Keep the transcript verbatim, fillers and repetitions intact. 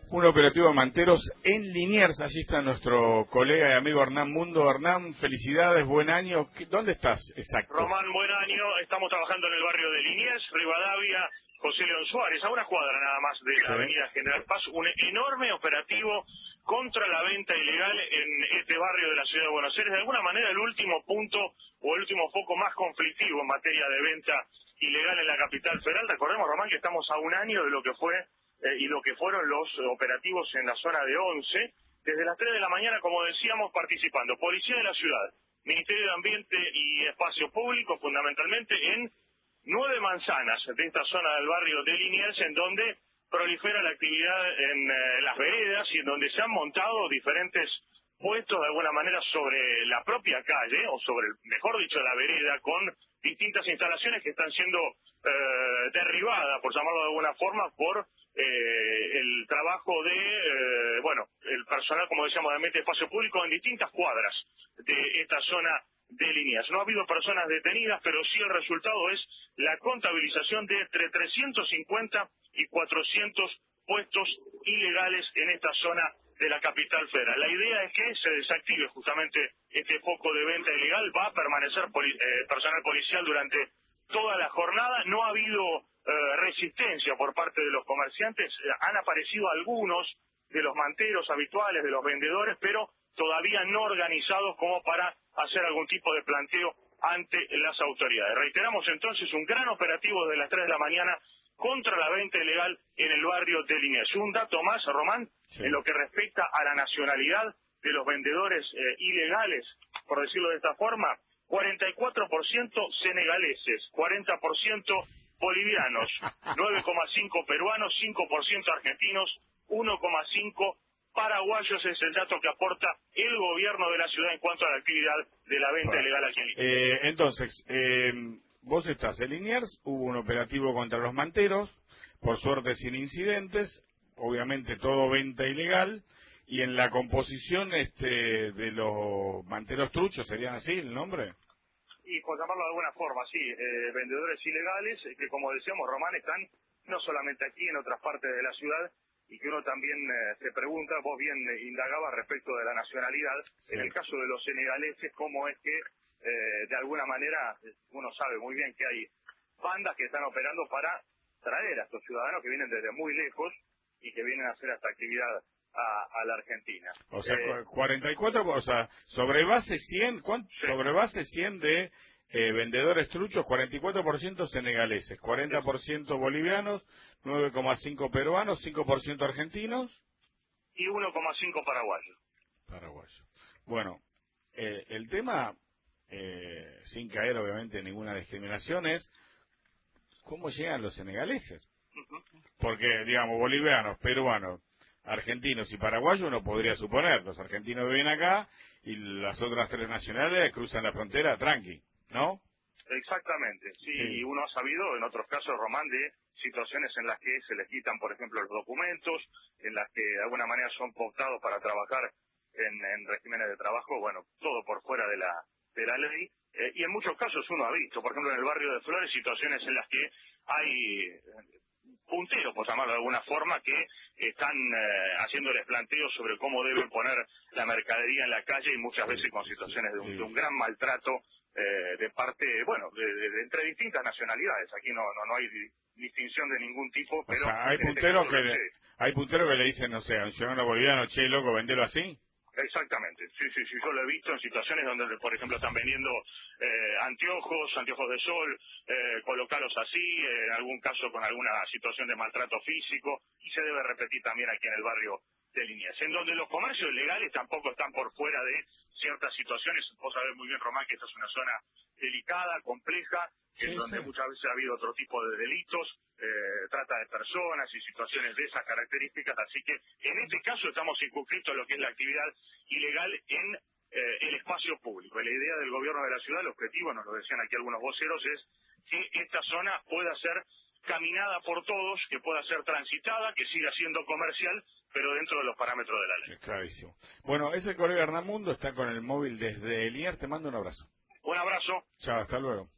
Un operativo de manteros en Liniers. Allí está nuestro colega y amigo Hernán Mundo. Hernán, felicidades, buen año. ¿Dónde estás? Exacto. Román, buen año. Estamos trabajando en el barrio de Liniers, Rivadavia, José León Suárez, a una cuadra nada más de la Sí. avenida General Paz. Un enorme operativo contra la venta ilegal en este barrio de la ciudad de Buenos Aires. De alguna manera el último punto o el último foco más conflictivo en materia de venta ilegal en la capital federal. Recordemos, Román, que estamos a un año de lo que fue eh, y lo que fueron los operativos en la zona de Once. Desde las tres de la mañana, como decíamos, participando Policía de la Ciudad, Ministerio de Ambiente y Espacio Público, fundamentalmente en nueve manzanas de esta zona del barrio de Liniers, en donde prolifera la actividad en eh, las veredas y en donde se han montado diferentes puestos de alguna manera sobre la propia calle, o sobre, mejor dicho, la vereda, con distintas instalaciones que están siendo eh, derribadas, por llamarlo de alguna forma, por eh, el trabajo de, eh, bueno, el personal, como decíamos, de Ambiente y Espacio Público en distintas cuadras de esta zona de Liniers. No ha habido personas detenidas, pero sí el resultado es la contabilización de entre trescientos cincuenta y cuatrocientos puestos ilegales en esta zona de la capital federal. La idea es que se desactive justamente este foco de venta ilegal. Va a permanecer poli eh, personal policial durante toda la jornada. No ha habido eh, resistencia por parte de los comerciantes. Eh, han aparecido algunos de los manteros habituales, de los vendedores, pero todavía no organizados como para hacer algún tipo de planteo ante las autoridades. Reiteramos entonces un gran operativo desde las tres de la mañana contra la venta ilegal en el barrio de Liniers. Un dato más, Román, sí, en lo que respecta a la nacionalidad de los vendedores eh, ilegales, por decirlo de esta forma, cuarenta y cuatro por ciento senegaleses, cuarenta por ciento bolivianos, nueve coma cinco por ciento peruanos, cinco por ciento argentinos, uno coma cinco por ciento paraguayos. Es el dato que aporta el gobierno de la ciudad en cuanto a la actividad de la venta bueno, ilegal aquí en Liniers. Eh, entonces, eh, vos estás en Liniers, hubo un operativo contra los manteros, por suerte sin incidentes, obviamente todo venta ilegal, y en la composición este de los manteros truchos, ¿serían así el nombre? Y por llamarlo de alguna forma, sí, eh, vendedores ilegales, que como decíamos, Román, están no solamente aquí, en otras partes de la ciudad, y que uno también eh, se pregunta, vos bien eh, indagabas respecto de la nacionalidad, sí, en el caso de los senegaleses, cómo es que eh, de alguna manera uno sabe muy bien que hay bandas que están operando para traer a estos ciudadanos que vienen desde muy lejos y que vienen a hacer esta actividad a, a la Argentina. O sea, eh, cuarenta y cuatro, o sea, sobre base cien, ¿cuánto? Sí. Sobre base cien de eh, vendedores truchos, cuarenta y cuatro por ciento senegaleses, cuarenta por ciento bolivianos, nueve coma cinco por ciento peruanos, cinco por ciento argentinos y uno coma cinco por ciento paraguayos. Paraguayos. Bueno, eh, el tema, eh, sin caer obviamente en ninguna discriminación, es cómo llegan los senegaleses. Porque, digamos, bolivianos, peruanos, argentinos y paraguayos uno podría suponer, los argentinos viven acá y las otras tres nacionales cruzan la frontera tranqui, ¿no? Exactamente, sí, sí. Y uno ha sabido en otros casos, Román, de situaciones en las que se les quitan, por ejemplo, los documentos, en las que de alguna manera son cooptados para trabajar en, en regímenes de trabajo, bueno, todo por fuera de la de la ley, eh, y en muchos casos uno ha visto, por ejemplo, en el barrio de Flores, situaciones en las que hay punteros, por llamarlo de alguna forma, que están eh, haciéndoles planteos sobre cómo deben poner la mercadería en la calle y muchas veces con situaciones de un, de un gran maltrato eh, de parte, bueno, de, de, de entre distintas nacionalidades. Aquí no no, no hay di, distinción de ningún tipo, pero... O sea, hay punteros este que le, hay punteros que le dicen, no sé, a un ciudadano boliviano, che, loco, vendelo así. Exactamente, sí, sí, sí, yo lo he visto en situaciones donde, por ejemplo, están vendiendo eh, anteojos, anteojos de sol, eh, colocarlos así, eh, en algún caso con alguna situación de maltrato físico, y se debe repetir también aquí en el barrio de Liniers, en donde los comercios legales tampoco están por fuera de ciertas situaciones. Vos sabés muy bien, Román, que esta es una zona delicada, compleja, sí, en donde sí, muchas veces ha habido otro tipo de delitos, eh, trata de personas y situaciones de esas características, así que en este caso estamos circunscritos a lo que es la actividad ilegal en eh, el espacio público. La idea del gobierno de la ciudad, el objetivo, nos lo decían aquí algunos voceros, es que esta zona pueda ser caminada por todos, que pueda ser transitada, que siga siendo comercial, pero dentro de los parámetros de la ley. Es clarísimo. Bueno, ese colega Hernán Mundo está con el móvil desde Liniers, te mando un abrazo. Un abrazo. Chao, hasta luego.